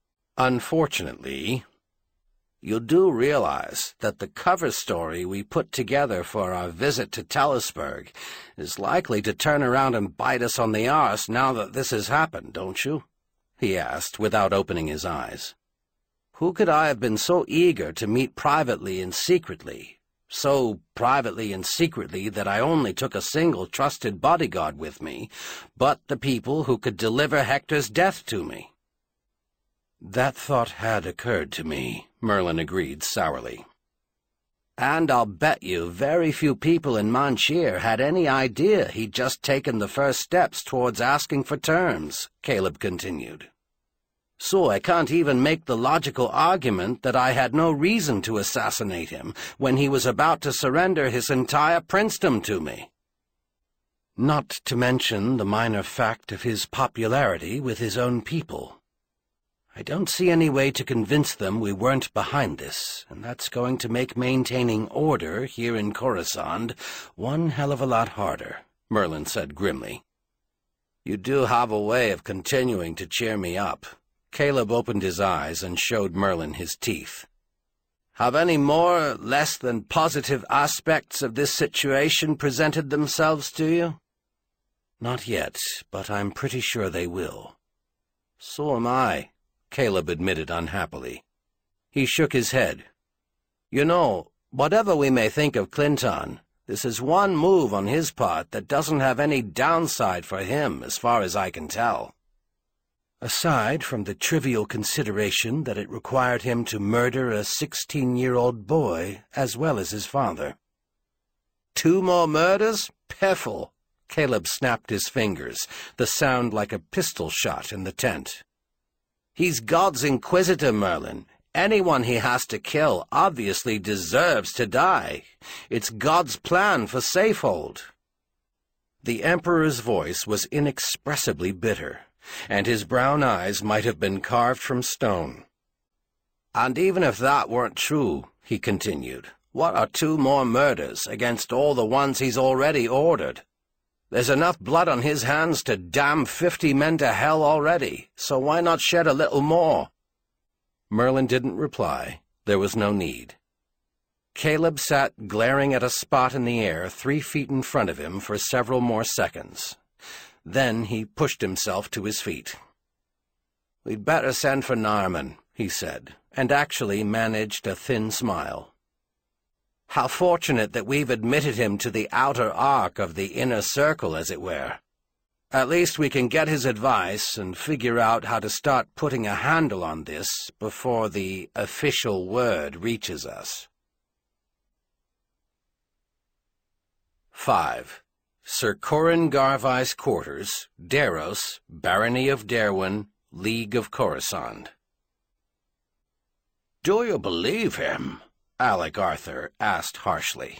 Unfortunately, you do realize that the cover story we put together for our visit to Tellisburg is likely to turn around and bite us on the arse now that this has happened, don't you? He asked, without opening his eyes. Who could I have been so eager to meet privately and secretly? So privately and secretly that I only took a single trusted bodyguard with me, but the people who could deliver Hector's death to me. That thought had occurred to me, Merlin agreed sourly. And I'll bet you very few people in Manchir had any idea he'd just taken the first steps towards asking for terms, Caleb continued. So I can't even make the logical argument that I had no reason to assassinate him when he was about to surrender his entire princedom to me. Not to mention the minor fact of his popularity with his own people. I don't see any way to convince them we weren't behind this, and that's going to make maintaining order here in Coruscant one hell of a lot harder, Merlin said grimly. You do have a way of continuing to cheer me up. Caleb opened his eyes and showed Merlin his teeth. Have any more, less than positive aspects of this situation presented themselves to you? Not yet, but I'm pretty sure they will. So am I, Caleb admitted unhappily. He shook his head. You know, whatever we may think of Clinton, this is one move on his part that doesn't have any downside for him, as far as I can tell. Aside from the trivial consideration that it required him to murder a 16-year-old boy as well as his father. 2 more murders? Piffle! Caleb snapped his fingers, the sound like a pistol shot in the tent. He's God's Inquisitor, Merlin. Anyone he has to kill obviously deserves to die. It's God's plan for Safehold. The Emperor's voice was inexpressibly bitter, and his brown eyes might have been carved from stone. And even if that weren't true, he continued, What are 2 more murders against all the ones he's already ordered? There's enough blood on his hands to damn 50 men to hell already, so why not shed a little more?" Merlin didn't reply. There was no need. Caleb sat glaring at a spot in the air 3 feet in front of him for several more seconds. Then he pushed himself to his feet. "We'd better send for Narman," he said, and actually managed a thin smile. "How fortunate that we've admitted him to the outer arc of the inner circle, as it were. At least we can get his advice and figure out how to start putting a handle on this before the official word reaches us." 5. Sir Corin Garvai's quarters, Daros, Barony of Derwin, League of Coruscant. "Do you believe him?" Alec Arthur asked harshly.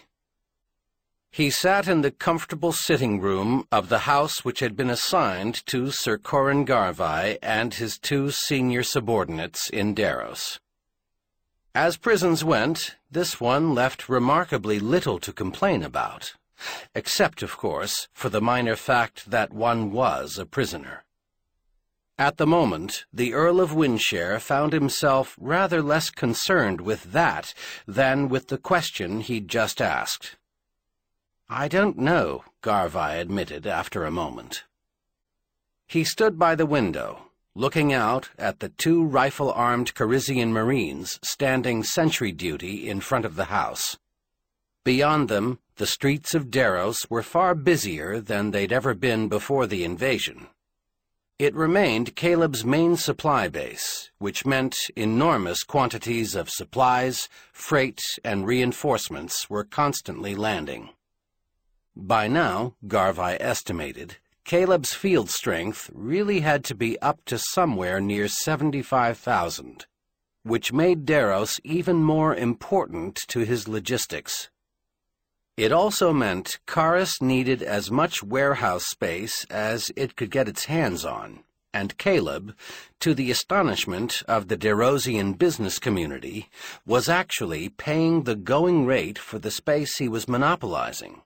He sat in the comfortable sitting room of the house which had been assigned to Sir Corin Garvai and his 2 senior subordinates in Daros. As prisons went, this one left remarkably little to complain about, except, of course, for the minor fact that one was a prisoner. At the moment, the Earl of Windshare found himself rather less concerned with that than with the question he'd just asked. "I don't know," Garvai admitted after a moment. He stood by the window, looking out at the 2 rifle-armed Carizian Marines standing sentry duty in front of the house. Beyond them, the streets of Daros were far busier than they'd ever been before the invasion. It remained Caleb's main supply base, which meant enormous quantities of supplies, freight, and reinforcements were constantly landing. By now, Garvai estimated, Caleb's field strength really had to be up to somewhere near 75,000, which made Daros even more important to his logistics. It also meant Karis needed as much warehouse space as it could get its hands on, and Caleb, to the astonishment of the Darosian business community, was actually paying the going rate for the space he was monopolizing.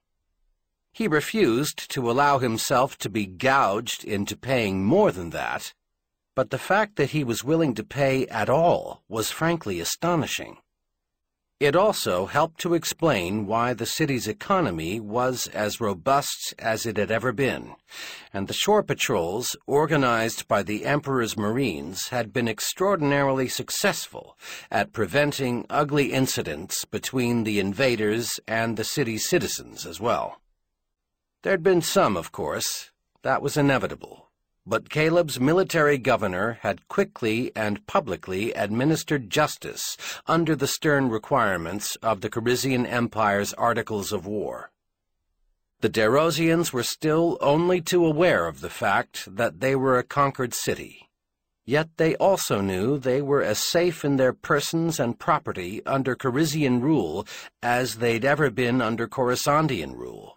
He refused to allow himself to be gouged into paying more than that, but the fact that he was willing to pay at all was frankly astonishing. It also helped to explain why the city's economy was as robust as it had ever been, and the shore patrols, organized by the Emperor's Marines, had been extraordinarily successful at preventing ugly incidents between the invaders and the city's citizens as well. There'd been some, of course. That was inevitable. But Caleb's military governor had quickly and publicly administered justice under the stern requirements of the Carizian Empire's Articles of War. The Darosians were still only too aware of the fact that they were a conquered city. Yet they also knew they were as safe in their persons and property under Carizian rule as they'd ever been under Coruscantian rule.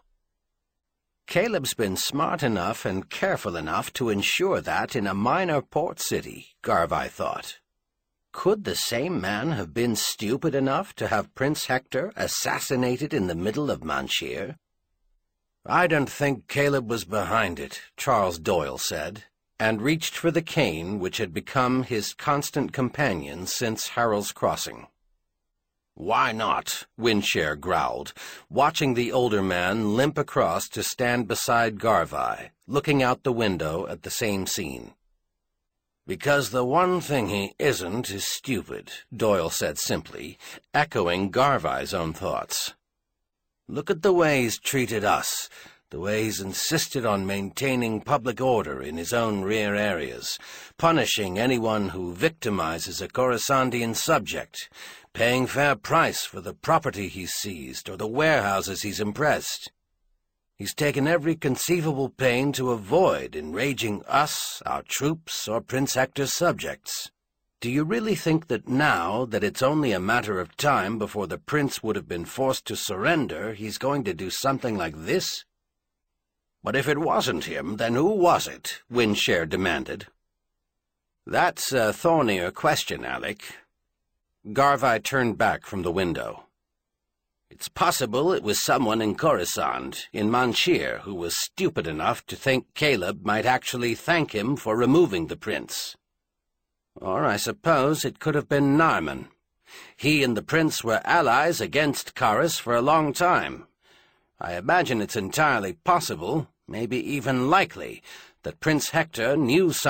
Caleb's been smart enough and careful enough to ensure that in a minor port city, Garvai thought. Could the same man have been stupid enough to have Prince Hector assassinated in the middle of Manshir? "I don't think Caleb was behind it," Charles Doyle said, and reached for the cane which had become his constant companion since Harrow's Crossing. "Why not?" Windshare growled, watching the older man limp across to stand beside Garvai, looking out the window at the same scene. "Because the one thing he isn't is stupid," Doyle said simply, echoing Garvai's own thoughts. "Look at the way he's treated us, the way he's insisted on maintaining public order in his own rear areas, punishing anyone who victimizes a Coruscantian subject, paying fair price for the property he's seized or the warehouses he's impressed. He's taken every conceivable pain to avoid enraging us, our troops, or Prince Hector's subjects. Do you really think that now that it's only a matter of time before the prince would have been forced to surrender, he's going to do something like this?" "But if it wasn't him, then who was it?" Windshare demanded. "That's a thornier question, Alec." Garvai turned back from the window. It's possible it was someone in Coruscant, in Manshir, who was stupid enough to think Caleb might actually thank him for removing the prince. Or I suppose it could have been Narman. He and the prince were allies against Karis for a long time. I imagine it's entirely possible, maybe even likely, that Prince Hector knew something